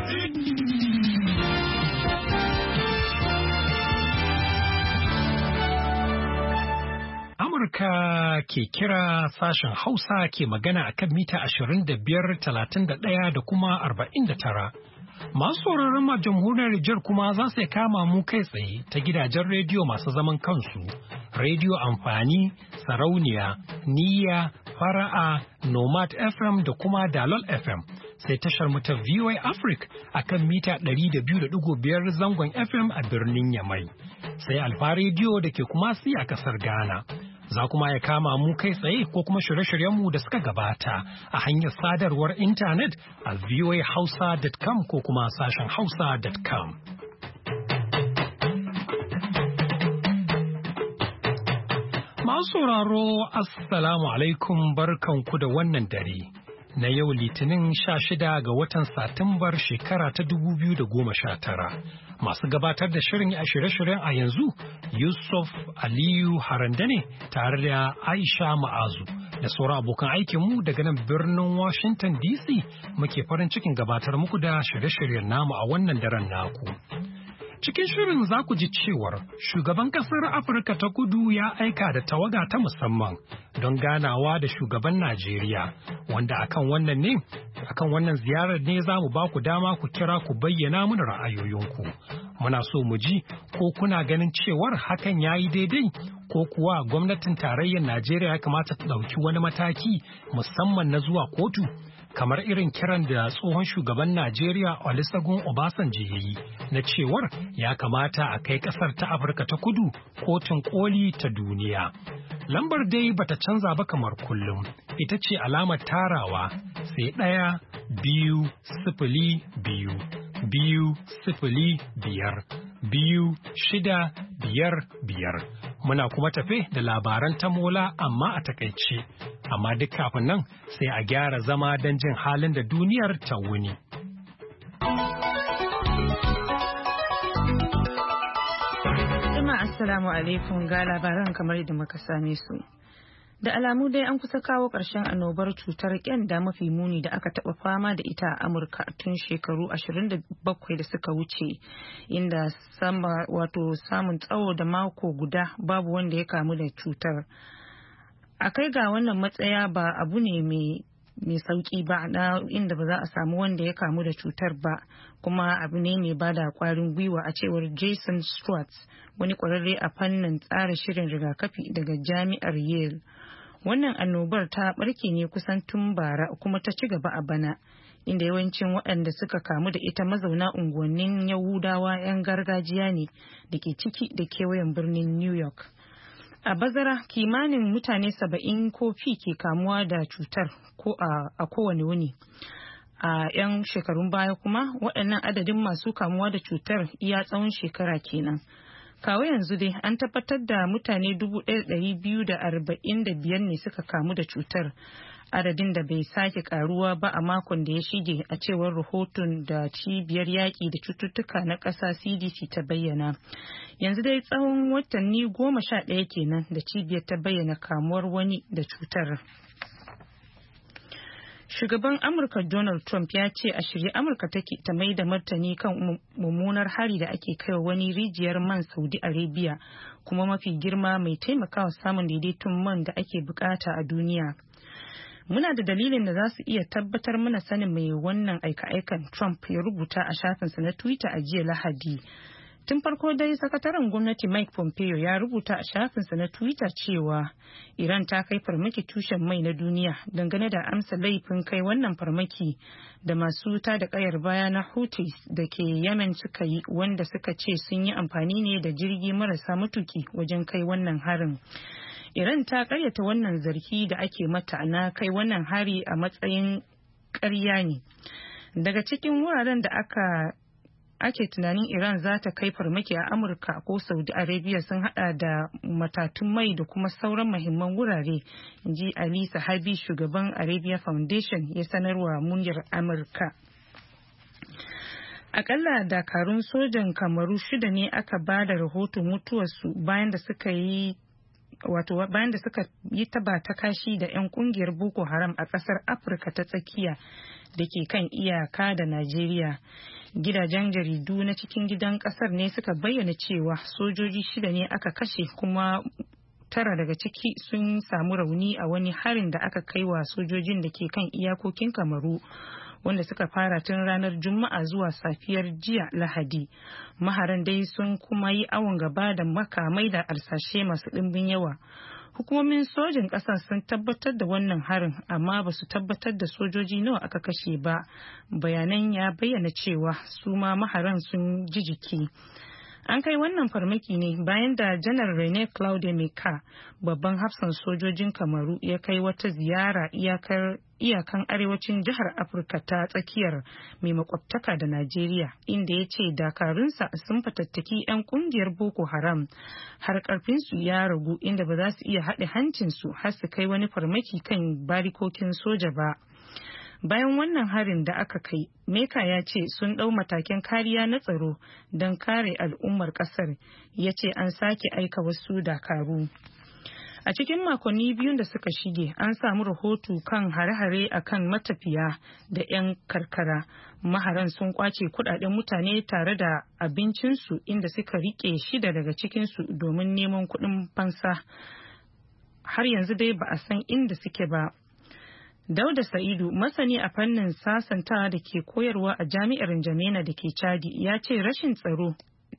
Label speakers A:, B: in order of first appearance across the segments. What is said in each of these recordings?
A: Amurka ke kira sashen Hausa ke magana a kan mita 25, 31 da kuma 49. Masu sauraron ma jamhuriyar Nijar kuma za su kama mu kai tsaye ta gidajen rediyo masu zaman kansu, rediyo amfani, sarauniya, niyya, fara'a, nomad FM da kuma dalol FM. Sai tashar mu ta VOA Africa a kan mita 200.5 zangon FM a birnin Yamai. Sai Alfa rediyo da ke Kumasi a kasar Ghana. Za kuma ya kama mu kai tsaye ko kuma shirye-shiryenmu da suka gabata a hanyar sadarwar intanet a voahausa.com ko kuma sashen hausa.com. Masu sauraro, Assalamu alaikum, barkanku da wannan dare. Na yau Litinin 16 ga watan Satumbar shekara ta 2019. Masu gabatar da shirin a shirye-shiryen a yanzu Yusuf Aliyu Harandane tare da Aisha Ma'azu da sauran abokan aikinmu daga nan birnin Washington DC muke farin cikin gabatar muku da shirye-shiryen namu a wannan daren naku. Cikin shirin za ku ji cewar shugaban kasar Afirka ta Kudu ya aika da tawaga ta musamman don ganawa da shugaban Najeriya, wanda akan wannan ziyarar ne za mu ba ku dama ku kira ku bayyana mana ra'ayoyinku. Muna so mu ji ko kuna ganin cewar hakan ya yi daidai ko kuwa gwamnatin tarayyar Najeriya ya kamata ta ɗauki wani mataki musamman na zuwa kotu. Kamar irin kiran da tsohon shugaban Najeriya Olusegun Obasanjo ya yi na cewar ya kamata a kai ƙasar ta Afirka ta Kudu kotun koli ta duniya. Lambar dai bata canza ba kamar kullum, ita ce alamar tarawa sai 1 2 0 2 2 0 5 2 6 5 5. Muna kuma tafe da labaran tamola amma a takaice. Amma duk kafin nan sai a gyara zama don jin halin da duniyar ta wuni.
B: Jama'a assalamu alaikum, ga labaran kamar yadda muka same su. Da alamu dai an kusa kawo ƙarshen annobar cutar ƙyanda mafi muni da aka taɓa fama da ita a Amurka tun shekaru 27 da suka wuce, inda samun tsawo da mako guda babu wanda ya kamu da cutar. A kai ga wannan matsaya ba abu ne mai sauki ba na inda ba za a samu wanda ya kamu da cutar ba, kuma abu ne mai bada kwarin gwiwa a cewar Jason Schwartz, wani kwararre a fannin tsara shirin rigakafi daga jami'ar Yale. Wannan annobar ta barke ne kusan tun bara kuma ta ci gaba a bana, inda yawancin waɗanda suka kamu da ita mazauna unguwannin Yahudawa 'yan gargajiya ne da ke ciki da kewayen birnin New York. A bazara kimanin mutane 70 ko fi ke kamuwa da cutar ko a kowane wuni. A 'yan shekarun baya kuma waɗannan adadin masu kamuwa da cutar iya tsawon shekara kenan. Kawo yanzu dai an tabbatar da mutane 1,245 ne suka kamu da cutar, adadin da bai sake karuwa ba a makon da ya shige a cewar rahoton da cibiyar yaƙi da cututtuka na ƙasa CDC ta bayyana. Yanzu dai tsawon watanni 11 kenan da cibiyar ta bayyana kamuwar wani da cutar. Shugaban Amurka Donald Trump ya ce a shirye Amurka take ta mai da martani kan mummunar hari da ake kaiwa wani rijiyar man Saudi Arabia, kuma mafi girma mai taimakawa samun daidaiton man da ake bukata a duniya. Muna da dalilin da za su iya tabbatar mana sanin mai wannan aika-aikan, Trump ya rubuta a shafinsa na Twitter a jiya Lahadi. Tun farko dai sakataren gwamnati Mike Pompeo ya rubuta a shafinsa na Twitter cewa Iran ta kai farmaki tushen mai na duniya dangane da amsa laifin kai wannan farmaki da masu ta da kayar baya na Houthis da ke Yemen suka yi, wanda suka ce sun yi amfani ne da jirgi marasa matuki wajen kai wannan harin. Iran ta karyata wannan zargi da ake mata na kai wannan hari a matsayin ƙarya ne. Daga cikin wuraren da ake tunanin Iran za ta kai farmaki a Amurka ko Saudi Arabia sun hada da matatun mai da kuma sauran muhimman wurare, inji Ali Sahabi, shugaban Arabia Foundation, ya sanarwa muryar Amurka. Akalla dakarun sojan Kamaru 6 ne aka ba da rahoton mutuwarsu bayan da suka yi taba ta kashi da 'yan kungiyar Boko Haram a kasar Afirka ta tsakiya da ke kan iyaka da Najeriya. Gidajen jaridu na cikin gidan kasar ne suka bayyana cewa sojoji 6 ne aka kashe kuma 9 daga ciki sun samu rauni a wani harin da aka kai wa sojojin da ke kan iyakokin Kamaru, wanda suka fara tun ranar Juma'a zuwa safiyar jiya Lahadi. Maharan dai sun kuma yi awon gaba da makamai da arsashe masu ɗimbin yawa. Hukumomin sojin ƙasar sun tabbatar da wannan harin, amma ba su tabbatar da sojoji nawa aka kashe ba. Bayanan ya bayyana cewa su ma maharan sun ji jiki. An kai wannan farmaki ne bayan da Janar Rene Claude Meka, babban hafsan sojojin Kamaru, ya kai wata ziyara iyakan arewacin jihar Afirka ta tsakiyar mai makwabtaka da Najeriya, inda ya ce dakarunsa sun fatattaki 'yan kungiyar Boko Haram har karfinsu ya ragu, inda ba za su iya haɗe hancinsu har su kai wani farmaki kan barikokin soja ba. Bayan wannan harin da aka kai, Meka ya ce sun ɗau matakin kariya na tsaro don kare al'ummar ƙasar. Ya ce an sake aika wasu dakaru. A cikin makonni biyun da suka shige, an samu rahoto kan hare-hare a kan matafiya da 'yan karkara. Maharan sun kwace kudaden mutane tare da abincinsu, inda suka rike 6 daga cikinsu domin neman kuɗin fansa. Har yanzu dai ba a san inda suke ba. Dauda Sa'idu, masani a fannin sasantawa da ke koyarwa a jami'ar Njamena da ke Chadi, ya ce rashin tsaro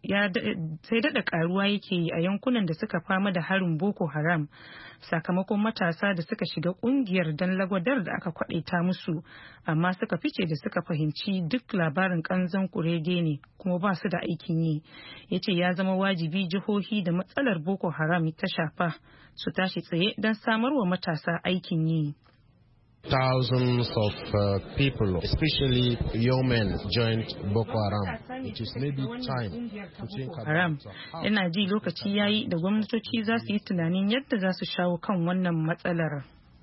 B: sai daɗa ƙaruwa yake yi a yankunan da suka fama da harin Boko Haram, sakamakon matasa da suka shiga ƙungiyar don lagwadar da aka kwaɗaita musu, amma suka fice da suka fahimci duk labarin ƙanzon kurege ne kuma ba su da aikin yi. Ya ce ya zama wajibi jihohi da matsalar Boko Haram ta shafa su tashi tsaye don samarwa matasa aikin yi.
C: Thousands of people, especially young men, joined Boko Haram. It is maybe time to think about
B: Ina ji lokaci yayi da gwamnatoci za su yi tunanin yadda za su shawo kan wannan matsalar.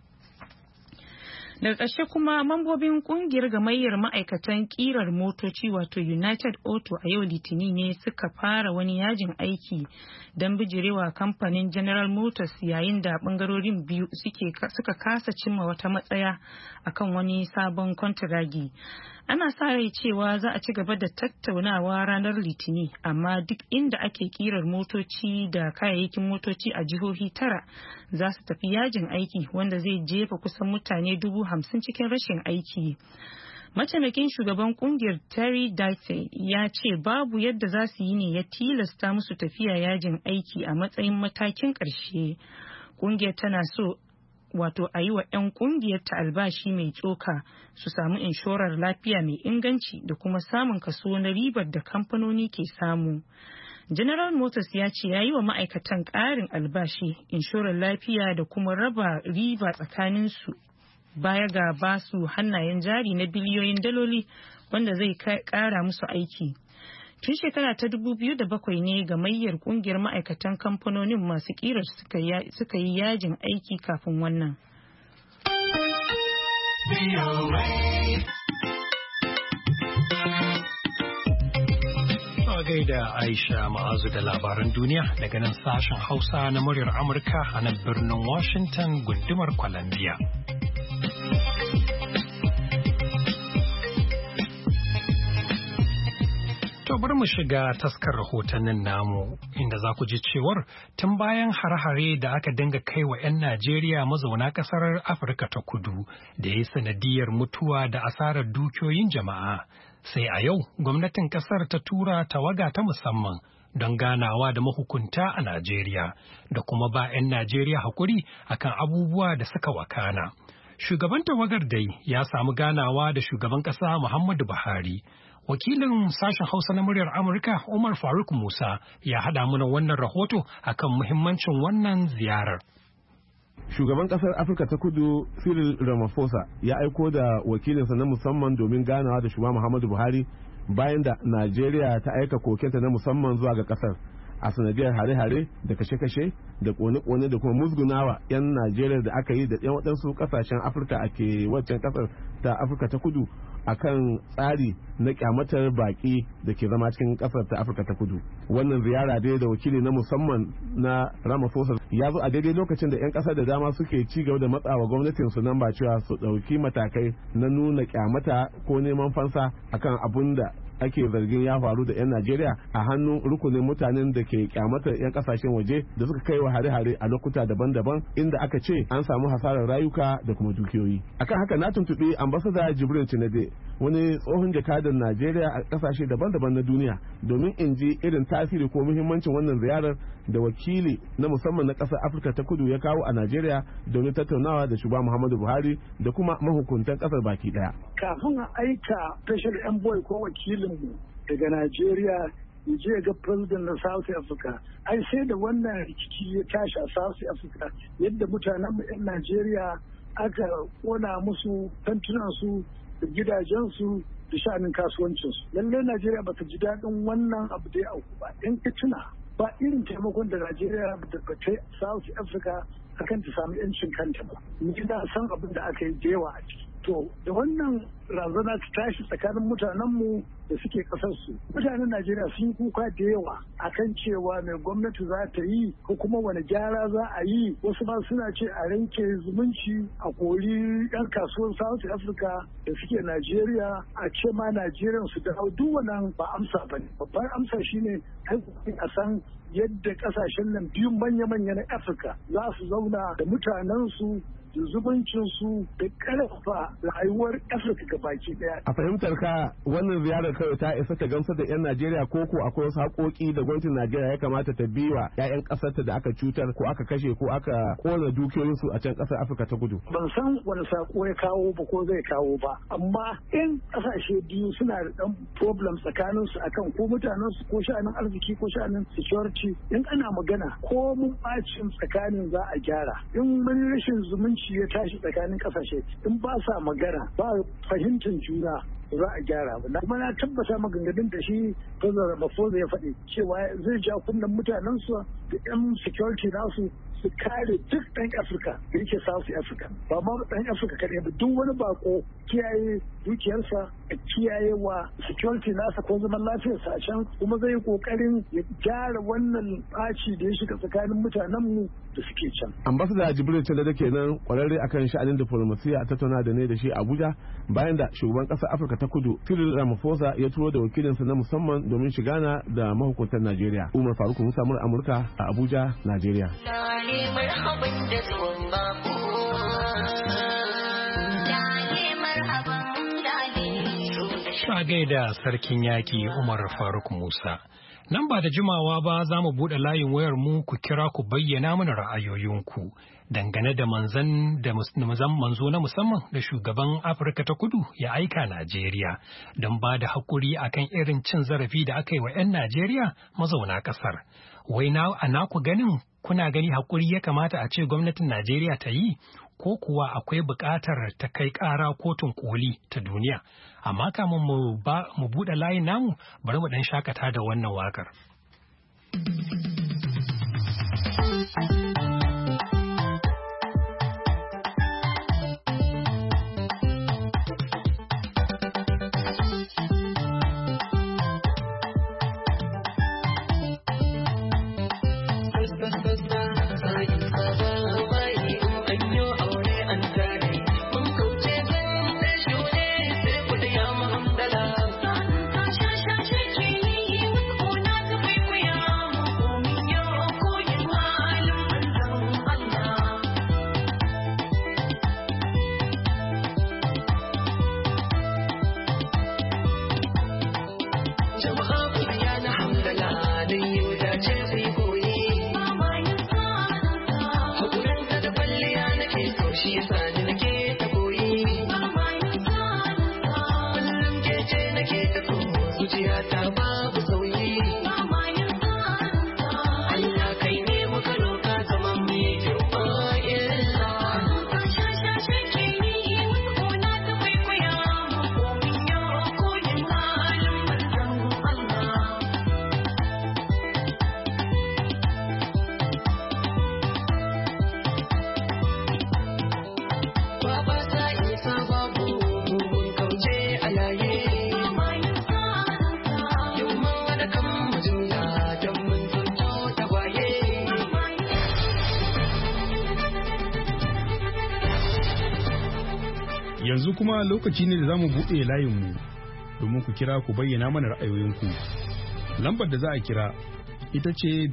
B: Daga ƙarshe kuma mambobin kungiyar gamayyar ma'aikatan ƙirar motoci wato United Auto a yau Litinin ne suka fara wani yajin aiki don bijirewa kamfanin General Motors, yayin da bangarorin biyu suka kasa cimma wata matsaya akan wani sabon kwantiragi. Ana sa rai cewa za a ci gaba da tattaunawa ranar Litinin, amma duk inda ake kirar motoci da kayayyakin motoci a jihohi 9 za su tafi yajin aiki, wanda zai jefa kusan mutane 50,000 cikin rashin aiki. Mataimakin shugaban kungiyar Terry Dite ya ce babu yadda za su yi ne ya tilasta musu tafiya yajin aiki a matsayin matakin ƙarshe. Kungiyar tana so wato a yi wa 'yan kungiyar ta albashi mai tsoka, su samu inshorar lafiya mai inganci da kuma samun kaso na ribar da kamfanoni ke samu. General Motors ya ce ya yi wa ma'aikatan ƙarin albashi, inshorar lafiya da kuma raba riba tsakaninsu, baya ga basu hannayen jari na biliyoyin daloli wanda zai ƙara musu aiki. Tun shekara ta 2007 ne gamayyar kungiyar ma'aikatan kamfanonin masu ƙirar suka yi yajin aiki kafin wannan.
A: Gaida Aisha Ma'azu da labaran duniya daga nan sashen Hausa na muryar Amurka a nan birnin Washington gundumar Columbia. Bari mu shiga taskar rahotannin namu, inda za ku ji cewar tun bayan hare-hare da aka dinga kai wa 'yan Najeriya mazauna ƙasar Afirka ta Kudu da ya yi sanadiyar mutuwa da asarar dukiyoyin jama'a, sai a yau gwamnatin ƙasar ta tura tawaga ta musamman don ganawa da mahukunta a Najeriya da kuma ba 'yan Najeriya haƙuri akan abubuwa da suka wakana. Shugaban tawagar dai ya samu ganawa da shugaban ƙasa Muhammadu Buhari. Wakilin sashen Hausa na muryar Amurka Umar Faruk Musa ya haɗa mana wannan rahoto akan muhimmancin wannan ziyarar.
D: Shugaban ƙasar Afirka ta Kudu Cyril Ramaphosa ya aiko da wakilinsa na musamman domin ganawa da shugaba Muhammadu Buhari bayan da Najeriya ta aika kokenta na musamman zuwa ga ƙasar a sanadiyar hare-hare da kashe-kashe da kone-kone da kuma musgunawa 'yan Najeriya da aka yi da 'yan waɗansu ƙasashen Afirka a ke waccan ƙasar ta Afirka ta Kudu akan tsari na kyamatar baki da ke zama cikin kasar ta Afirka ta Kudu. Wannan ziyara dai da wakili na musamman na Ramaphosa ya zo a daidai lokacin da 'yan kasar da dama suke ci gaba da matsawa gwamnatin su nan ba cewa su ɗauki matakai na nuna kyamata ko neman fansa akan abun da ake zargin ya faru da 'yan Najeriya a hannun rukunin mutanen da ke kyamatar 'yan kasashen waje da suka kai wa hare-hare a lokuta daban-daban inda aka ce an samu hasarar rayuka da kuma dukiyoyi. Akan haka na tuntuɓi ambassador Jibril Tinade, wani tsohon jakadan Najeriya a kasashe daban-daban na duniya, domin in ji irin tasiri ko muhimmancin wannan ziyarar da wakili na musamman na ƙasar Afirka ta Kudu ya kawo a Najeriya domin tattaunawa da shugaba Muhammadu Buhari da kuma mahukuntan ƙasar baki ɗaya.
E: Kafin a aika special envoy ko wakilinmu daga Najeriya ya je ga president na South Africa, ai sai da wannan rikici ya tashi a South Africa, yadda mutanen mu 'yan Najeriya aka kona musu tantunansu da gidajensu da sha'anin kasuwancinsu. Lallai Najeriya bata ji daɗin wannan abu da ya auku ba. In ka tuna ba irin taimakon da Najeriya da ta South Africa akan ta samu 'yancin kanta ba. Ni na san abin da aka yi da yawa a ciki. To da wannan razana ta tashi tsakanin mutanenmu da suke kasarsu, mutanen Najeriya sun yi kuka da yawa akan cewa mai gwamnati za ta yi ko kuma wani gyara za a yi. Wasu ma suna ce a ranke zumunci, a kori 'yan kasuwar South Africa da suke Najeriya, a ce ma Najeriya su dawo. Duk wannan ba amsa ba ne. Babbar amsa shine a san yadda kasashen nan biyu manya-manya na Afirka za su zauna da mutanensu da zumuncinsu da karfafa rayuwar Afirka gabaki daya.
D: A fahimtar ka wannan ziyarar kawai ta isa ta gamsar da 'yan Najeriya ko akwai wasu haƙoƙi da gwamnatin Najeriya ya kamata ta biwa 'ya'yan ƙasarta da aka cutar ko aka kashe ko aka kona dukiyoyinsu a can ƙasar Afirka ta Kudu?
E: Ban san wani sako ya kawo ba ko zai kawo ba, amma in ƙasashe biyu suna da ɗan problem tsakaninsu akan ko mutanensu ko sha'anin arziki ko sha'anin security, in ana magana ko mun bacin tsakanin za a gyara. In wani rashin zumunci ya tashi tsakanin kasashe, in ba sa magana ba fahimtar juna za a gyara ba. Kuma na tabbata maganganun da shi President Ramaphosa ya faɗi cewa zai ja kunnen mutanen su da 'yan security nasu su kare duk ɗan Afirka da yake South Africa, ba ma ɗan Afirka kaɗai ba, duk wani bako kiyaye dukiyarsa da kiyaye wa security nasa ko zaman lafiyarsa a can, kuma zai yi ƙoƙarin ya gyara wannan ɓaci da ya shiga tsakanin mutanenmu da suke can.
D: Ambassador Jibril Tinade kenan kwararre akan sha'anin diplomasiya a tattauna da ne da shi Abuja bayan da shugaban ƙasar Afirka ta Kudu Cyril Ramaphosa ya turo da wakilinsa na musamman domin shigana da mahukuntan Najeriya. Umar Faruk Musa Amurka a Abuja, Najeriya.
A: Shagai da sarkin yaƙi Umar Faruk Musa. Nan ba da jimawa ba za mu buɗe layin wayar mu ku kira ku bayyana mana ra'ayoyinku dangane da manzo na musamman da shugaban Afirka ta Kudu ya aika Najeriya don ba da haƙuri akan irin cin zarafi da aka yi wa 'yan Najeriya mazauna ƙasar. Wai a naku ganin kuna gani haƙuri ya kamata a ce gwamnatin Najeriya ta yi ko kuwa akwai buƙatar ta kai ƙara kotun koli ta duniya? Amma kamun mu buɗe layin namu bari mu ɗan shakata da wannan waƙar.
F: Yanzu kuma lokaci ne da za mu buɗe layinmu domin ku kira ku bayyana mana ra'ayoyinku. Lambar da za a kira ita ce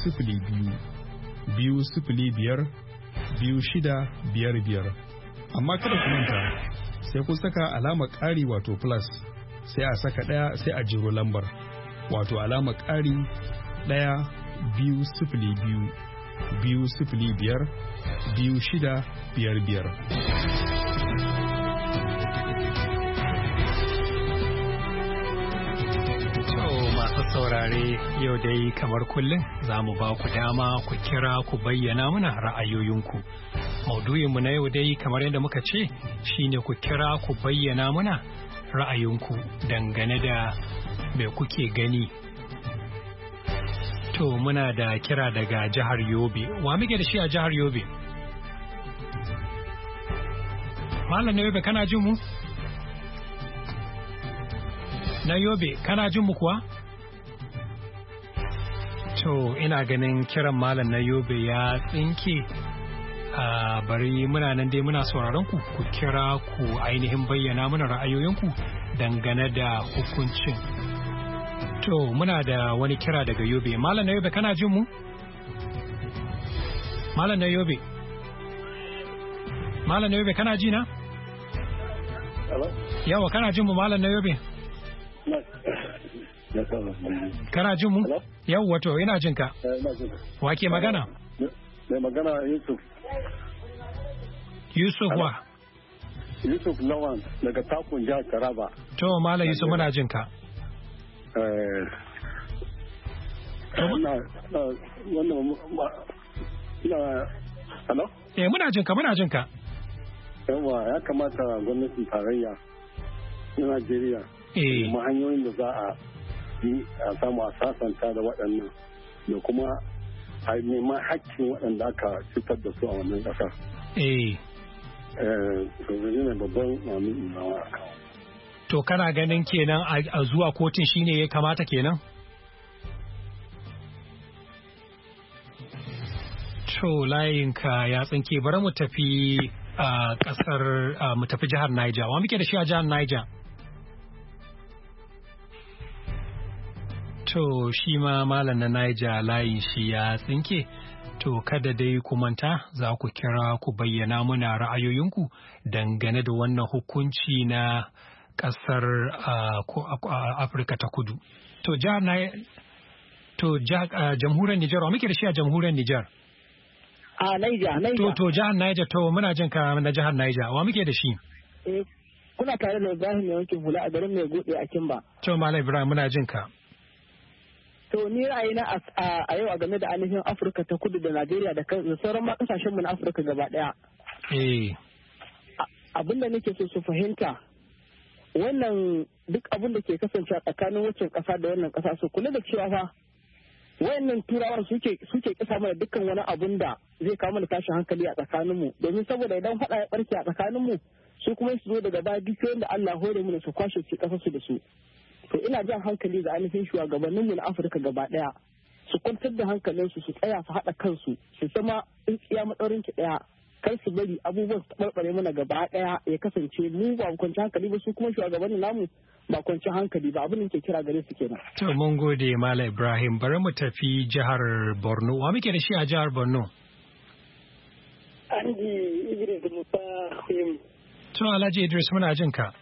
F: 202-205-2655. Amma kada ku manta sai kun saka alamar ƙari wato plus sai a saka ɗaya sai a jiro lambar wato alamar ƙari 1-202-205-2655.
A: Saurare yau dai kamar kullum za mu ba ku dama ku kira ku bayyana mana ra'ayoyinku. Maudu'inmu na yau dai kamar yadda muka ce shine ku kira ku bayyana mana ra'ayinku dangane da me kuke gani. To muna da kira daga jihar Yobe. Wa muke da shi a jihar Yobe? Malam na Yobe kana jin mu? Na Yobe kana jin mu kuwa? To ina ganin kiran malam na Yobe ya tsinke. Bari muna nan dai muna sauraron ku kira ku ainihin bayyana mana ra'ayoyinku dangane da hukuncin. To muna da wani kira daga Yobe. Malam na Yobe kana jin mu? Malam na Yobe. Malam na Yobe kana ji na? Yawa kana jin mu Malam na Yobe? Kana jin mu? Yawwa to ina jin ka. Wa ke magana?
G: Mai magana Yusuf.
A: Yusuf wa?
G: Yusuf Lawan daga Takun jihar Taraba.
A: To Malam Yusuf muna jin ka.
G: Hello?
A: Muna jin ka muna jin ka.
G: Yawwa ya kamata gwamnatin tarayya na Najeriya. Kuma hanyoyin da za a a samu a sasanta da waɗannan da kuma a neman hakkin waɗanda aka cutar da su a wannan ƙasar. Ne babban mamin nawa.
A: To kana ganin kenan a zuwa kotun shine ya kamata kenan? To layinka ya tsinke bari mu tafi a ƙasar mu tafi jihar Niger. Wa muke da shi a jihar Niger? To shi ma malam na Niger layin shi ya tsinke. To kada dai ku manta za ku kira ku bayyana muna ra'ayoyinku dangane da wannan hukunci na ƙasar Afirka ta Kudu. To jamhuriyar Nijar, wa muke da shi a jamhuriyar Nijar?
H: A Niger.
A: To jihar Niger, to muna jin ka na jihar Niger. Wa muke da shi?
H: Kuna tare da Ibrahim mai wankin hula a garin mai gode a Kimba.
A: To Malam Ibrahim muna jin ka.
H: To ni ra'ayina a yau a game da ainihin Afirka ta Kudu da Najeriya da sauran ma kasashenmu na Afirka gaba daya. Abin da nake so su fahimta wannan duk abin da ke kasance a tsakanin waccan kasa da wannan kasa su kula da cewa fa wayannan turawar suke kisa mana dukkan wani abun da zai kawo mana tashin hankali a tsakaninmu domin saboda idan faɗa ya barke a tsakaninmu su kuma su zo daga baya duk da Allah hore mu su kwashe su kasarsu da su. To ina jan hankali ga ainihin shugabanninmu na Afirka gaba daya su kwantar da hankalinsu su tsaya su haɗa kansu su zama tsintsiya matsaurin ki daya kar su bari abubuwan su tabarbare mana gaba daya ya kasance mu ba kwanci hankali ba su kuma shugabannin namu ba kwanci hankali ba abin da ke kira gare su kenan.
A: To mun gode Malam Ibrahim bari mu tafi jihar Borno. Wa muke da shi a jihar Borno?
E: Anji Idris Musa Fim.
A: To Alhaji Idris muna jin ka.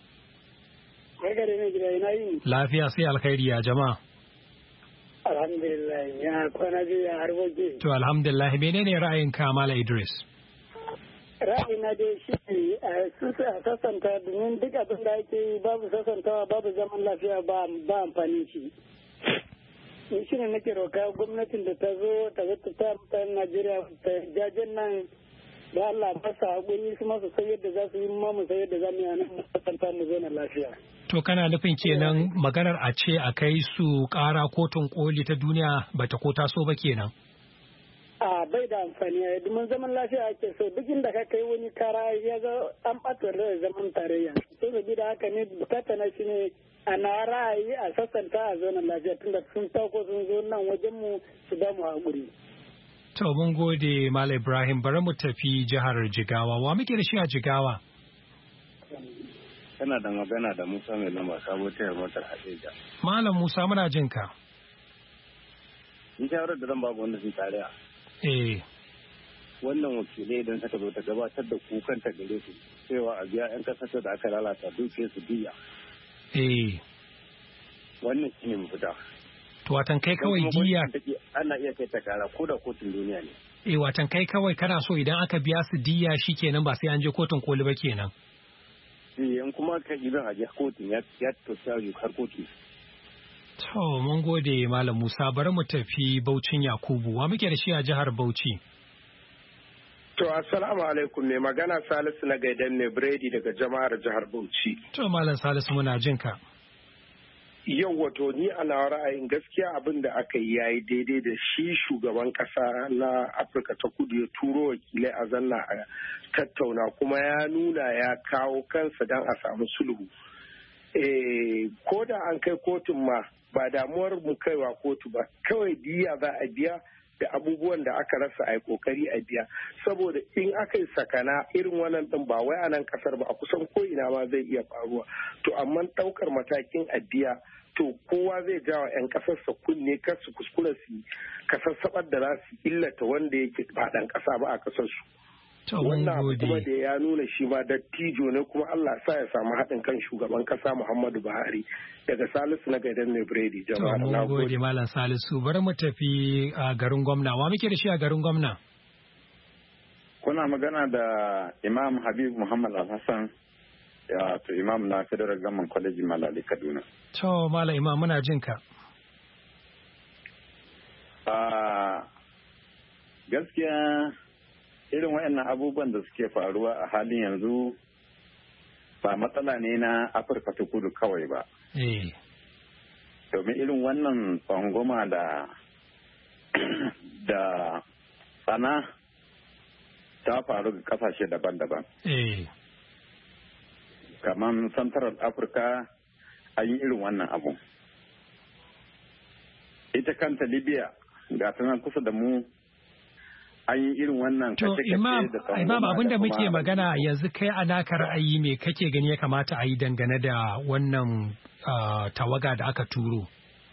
A: Lafiya sai alkhairi ya jama'a.
E: Alhamdulillah ya kwana biyu ya harboki.
A: To alhamdulillah menene ra'ayinka Malam Idris?
E: Ra'ayina dai shi a sassanta domin duk abin da ake yi babu sassantawa babu zaman lafiya ba amfani shi. Ni shi ne nake roka gwamnatin da ta zo ta mutanen Najeriya ta jajen nan da Allah masa haƙuri su masu sai yadda za su yi mu sai yadda za mu yi a nan sassanta mu zo na lafiya.
A: To kana nufin kenan maganar a ce a kai su ƙara kotun koli ta duniya bata ko taso ba kenan?
E: A bai da amfani a domin zaman lafiya ake so duk inda ka kai wani kara ya ga an ɓata da zaman tarayya. To da haka ne bukata na shi ne a na ra'ayi a sassanta a zonar lafiya tunda sun tauko sun zo nan wajen mu su ba mu haƙuri.
A: To mun gode Malam Ibrahim bari mu tafi jihar Jigawa. Wa muke da shi a Jigawa?
I: kana da magana da Musa mai lamba sabo ta motar Hadeja.
A: Malam Musa muna jin ka.
I: Ni shawarar da zan ba gwamnatin tarayya. Wannan wakilai idan suka zo ta gabatar da kukan ta gare su cewa a biya 'yan kasar da aka lalata duke su biya. Wannan shine mafita.
A: To watan kai kawai diya
I: ana iya kai ta kara ko da kotun duniya ne.
A: Watan kai kawai kana so idan aka biya su diya shikenan ba sai an je kotun koli ba kenan.
I: In kuma ka idan a je kotun ya tosa har kotu.
A: To mun gode Malam Musa bari mu tafi Baucin Yakubu wa muke da shi a jihar Bauchi.
J: To assalamu alaikum ne magana Salisu na Gaidan ne Brady daga jama'ar jihar Bauchi.
A: To Malam Salisu muna jin ka.
J: Yau wato ni a nawa ra'ayin gaskiya abin da aka yi yayi daidai da shi shugaban kasa na Afirka ta Kudu ya turo wakilai a zanna a tattauna kuma ya nuna ya kawo kansa don a samu sulhu. Ko da an kai kotun ma ba damuwar mu kaiwa kotu ba kawai diya za a biya da abubuwan da aka rasa a yi kokari a biya saboda in aka yi sakana irin wannan din ba wai a nan kasar ba a kusan ko ina ma zai iya faruwa to amma daukar matakin a biya to kowa zai jawa 'yan kasarsa kunne kar su kuskura su kasassabar da za su illata wanda yake ba dan kasa ba a kasar su wannan abu kuma da ya nuna shi ma dattijo ne kuma Allah sa ya samu haɗin kan shugaban kasa Muhammadu Buhari daga Salisu na Gaidan ne Brady jama'a
A: na gode Malam Salisu bari mu tafi a garin gwamna wa muke da shi a garin gwamna
K: kuna magana da Imam Habib Muhammad Al-Hassan to Imam na Federal Government College Malali Kaduna
A: to Malam Imam muna jin ka
K: gaskiya irin waɗannan abubuwan da suke faruwa a halin yanzu ba matsala ne na Afirka ta Kudu kawai ba. Domin irin wannan tsangwama da tsana ta faru ga kasashe daban-daban. Kamar Central Africa an yi irin wannan abu. Ita kanta Libya ga ta kusa da mu an yi irin wannan
A: kashe-kashe da tsangwama. Imam abinda muke magana yanzu kai a naka ra'ayi me kake gani ya kamata a yi dangane da wannan tawaga da aka turo?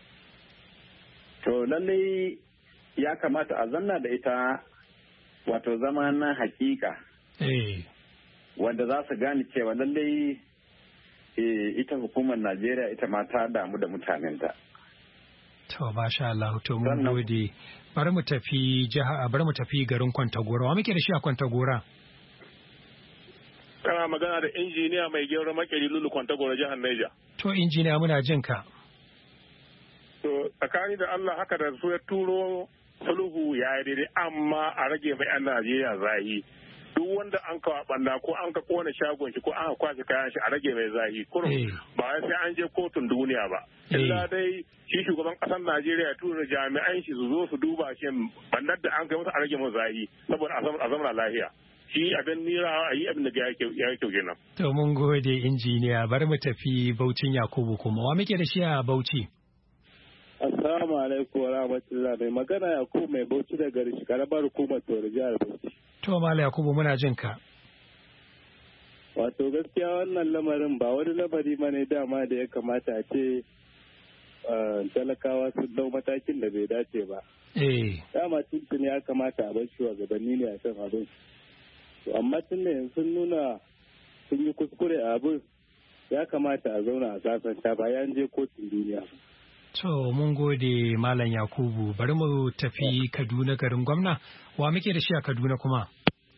K: To lallai ya kamata a zanna da ita wato zama na hakika. Wanda za su gane cewa lallai ita hukumar Najeriya ita ma ta damu da mutanenta.
A: To masha Allah to mun gode. Bari mu tafi garin Kwantagora. Wa muke da shi a Kwantagora?
L: Kana magana da injiniya mai gero makeri Lulu Kwantagora jihar Niger.
A: To injiniya muna jin ka.
L: To tsakani da Allah haka da su ya turo sulhu ya yi daidai amma a rage mai 'yan Najeriya zahi. Duk wanda an kawo banda ko an ka kona shagon shi ko an kwashe kayan shi a rage mai zahi kurum ba sai an je kotun duniya ba. Illa dai shi shugaban kasar Najeriya tura jami'an shi su zo su duba shi bandar da an kai musu a rage mai zahi saboda a zamana lafiya. Shi abin nira a yi abin da ya kyau kenan.
A: To mun gode injiniya bari mu tafi Baucin Yakubu kuma wa muke da shi a Bauchi?
M: Assalamu alaikum wa rahmatullah mai magana Yakubu mai Bauchi da gari karamar hukumar Toro jihar Bauchi.
A: To Malam Yakubu muna jin ka.
M: Wato gaskiya wannan lamarin ba wani lamari ma ne dama da ya kamata a ce talakawa sun dau matakin da bai dace ba. Dama tuntun ya kamata a bar shugabanni ne a kan abin. Amma tun da yanzu sun nuna sun yi kuskure a abin ya kamata a zauna a sasanta bayan je kotun duniya.
A: To mun gode Malam Yakubu bari mu tafi Kaduna garin gwamna wa muke da shi a Kaduna kuma?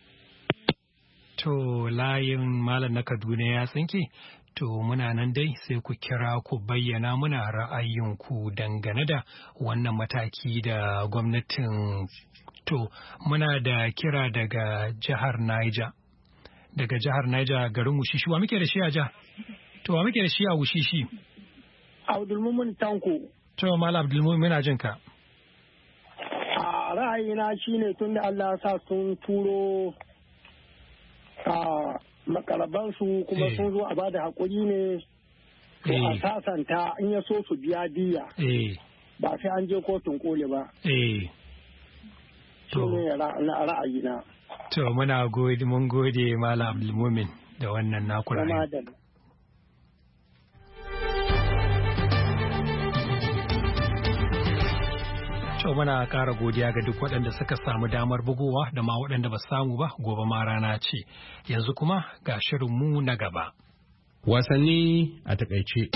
A: To layin Malam na Kaduna ya tsinke to muna nan dai sai ku kira ku bayyana muna ra'ayinku dangane da wannan mataki da gwamnatin to muna da kira daga jihar Niger. Daga jihar Niger garin Wushishi wa muke da shi a jihar? To wa muke da shi a Wushishi?
E: Abdulmumin Tanko.
A: To Malam Abdulmumin muna jin ka.
E: A ra'ayina shine tun da Allah sa sun turo makarabansu kuma sun zo a bada haƙuri ne to a sasanta in ya so su biya diya. Ba sai an je kotun koli ba. To na ra'ayina.
A: To muna gode mun gode Malam Abdulmumin da wannan naku ra'ayi. To muna ƙara godiya ga duk waɗanda suka samu damar bugowa da ma waɗanda ba samu ba gobe ma rana ce. Yanzu kuma ga shirinmu na gaba.
N: Wasanni a takaice.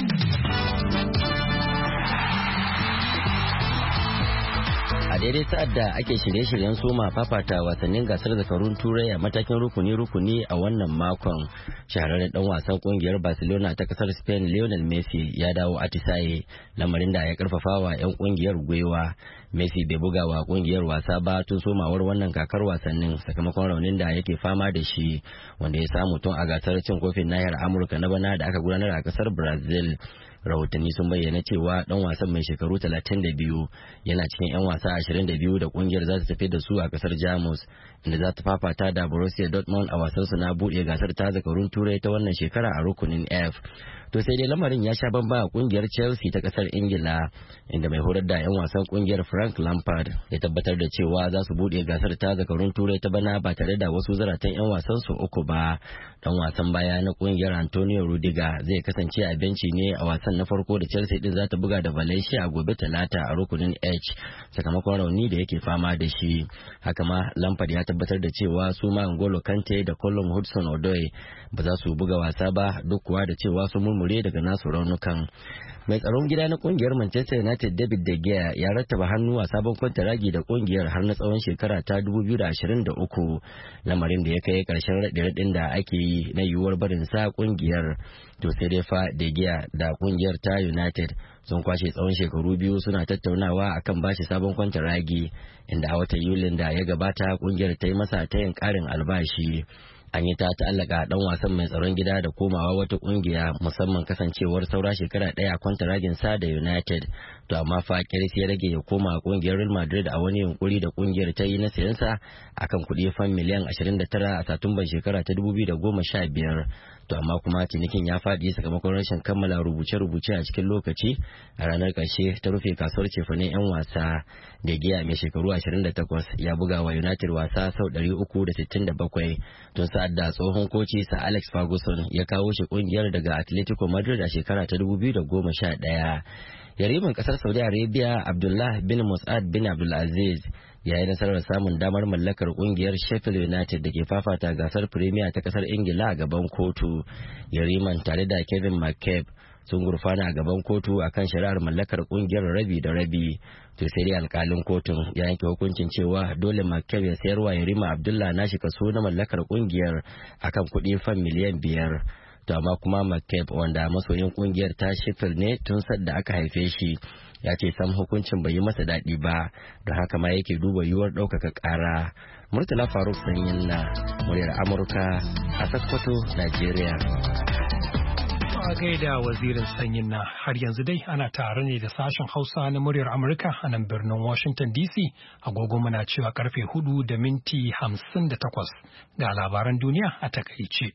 O: A daidai sa'ad da ake shirye-shiryen soma fafata wasannin gasar zakarun turai a matakin rukuni-rukuni a wannan makon, shahararren dan wasan kungiyar Barcelona ta kasar Spain Lionel Messi ya dawo atisaye, lamarin da ya karfafa wa 'yan kungiyar gwiwa. Messi bai buga wa kungiyar wasa ba tun somawar wannan kakar wasannin sakamakon raunin da yake fama da shi, wanda ya samu tun a gasar cin kofin nahiyar Amurka na bana da aka gudanar a kasar Brazil. Rahotanni sun bayyana cewa dan wasan mai shekaru 32 yana cikin 'yan wasa 22 da kungiyar za ta tafi da su a kasar Jamus, inda za ta fafata da Borussia Dortmund a wasan su na buɗe gasar ta zakarun turai ta wannan shekara a rukunin F. To sai dai lamarin ya sha bamba a kungiyar Chelsea ta kasar Ingila, inda mai horar da 'yan wasan kungiyar Frank Lampard ya tabbatar da cewa za su buɗe gasar ta zakarun turai ta bana ba tare da wasu zaratan 'yan wasan su uku ba. Dan wasan baya na kungiyar Antonio Rudiger zai kasance a benci ne a wasan na farko da Chelsea din za ta buga da Valencia a gobe Talata a rukunin H sakamakon rauni da yake fama da shi. Haka ma Lampard ya tabbatar da cewa su ma N'Golo Kante da Callum Hudson-Odoi ba za su buga wasa ba duk kuwa da cewa su murmure daga nasu raunukan. Mai tsaron gida na kungiyar Manchester United David De Gea ya rattaba hannu a sabon kwantaragi da kungiyar har na tsawon shekara ta 2023, lamarin da ya kai karshen raɗe-raɗin da ake yi na yiwuwar barin sa kungiyar. To sai dai fa De Gea da kungiyar ta United sun kwashe tsawon shekaru biyu suna tattaunawa akan bashi sabon kwantaragi, inda a watan Yulin da ya gabata kungiyar ta yi masa tayin karin albashi. An yi ta ta'allaka dan wasan mai tsaron gida da komawa wata kungiya, musamman kasancewar saura shekara ɗaya kwantaragin sa da United. To amma fa Kirsi ya rage ya koma kungiyar Real Madrid a wani yunkuri da kungiyar ta yi na sayansa akan kuɗi fan miliyan 29 a Satumban shekara ta 2015. To amma kuma cinikin ya faɗi sakamakon rashin kammala rubuce-rubuce a cikin lokaci. A ranar ƙarshe ta rufe kasuwar cefanen 'yan wasa. Da Gea mai shekaru 28 ya buga wa United wasa sau 367 tun sa'ad da tsohon koci Sir Alex Ferguson ya kawo shi kungiyar daga Atletico Madrid a shekara ta 2011. Yariman kasar Saudi Arabia Abdullah bin Mus'ad bin Abdulaziz ya yi nasarar samun damar mallakar kungiyar Sheffield United da ke fafata gasar Premier ta kasar Ingila a gaban kotu. Yariman tare da Kevin McCabe sun gurfana a gaban kotu akan shari'ar mallakar kungiyar rabi da rabi. To sai dai alkalin kotun ya yanke hukuncin cewa dole McCabe ya sayarwa Yarima Abdullah nashi kaso na mallakar kungiyar akan kuɗi fan miliyan 5. To amma kuma McCabe, wanda masoyin kungiyar ta Sheffield ne tun sadda aka haife shi, ya ce sam hukuncin bai yi masa daɗi ba, don haka ma yake duba yiwuwar ɗaukaka ƙara. Murtala Faruk Sanyin na muryar Amurka a Sokoto, Najeriya.
A: A gaida wazirin sanyin na har yanzu dai ana tare ne da sashen Hausa na muryar Amurka a nan birnin Washington DC, agogo muna cewa karfe 4:58 ga labaran duniya a takaice.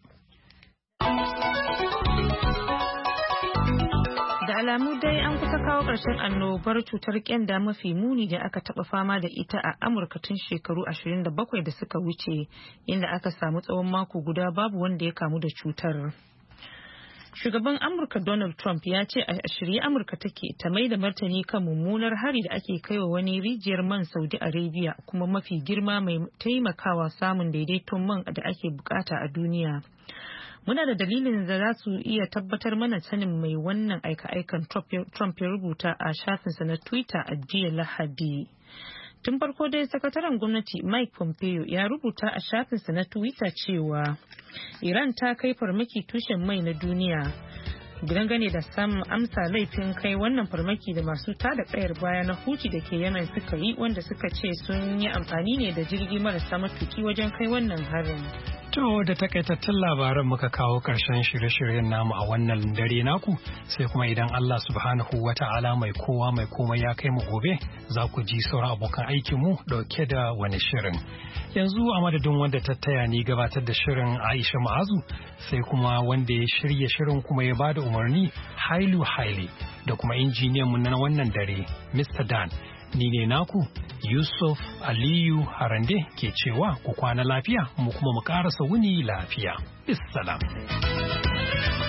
B: Da alamu dai an kusa kawo ƙarshen annobar cutar ƙyanda mafi muni da aka taɓa fama da ita a Amurka tun shekaru 27 da suka wuce, inda aka samu tsawon mako guda babu wanda ya kamu da cutar. Shugaban Amurka Donald Trump ya ce a shirye Amurka take ta mai da martani kan mummunar hari da ake kaiwa wani rijiyar man Saudi Arabia, kuma mafi girma mai taimakawa samun daidaiton man da ake bukata a duniya. Muna da dalilin da za su iya tabbatar mana sanin mai wannan aika-aikan, Trump ya rubuta a shafinsa na Twitter a jiya Lahadi. Tun farko dai sakataren gwamnati Mike Pompeo ya rubuta a shafinsa na Twitter cewa Iran ta kai farmaki tushen mai na duniya. Dangane da samun amsa laifin kai wannan farmaki da masu tada kayar baya na Houthi da ke Yemen suka yi, wanda suka ce sun yi amfani ne da jirgi marasa matuki wajen kai wannan harin.
A: To da takaitattun labaran muka kawo ƙarshen shirye-shiryen namu a wannan dare naku, sai kuma idan Allah subhanahu wa ta'ala mai kowa mai komai ya kai mu gobe, za ku ji sauran abokan aikinmu ɗauke da wani shirin. Yanzu a madadin wanda ta taya ni gabatar da shirin Aisha Ma'azu, sai kuma wanda ya shirya shirin kuma ya bada umarni Hailu Haile, da kuma injiniyan mu na wannan dare Mr. Dan. Ni ne naku Yusuf Aliyu Harande ke cewa ku kwana lafiya, mu kuma mu ƙarasa wuni lafiya. Bissalam.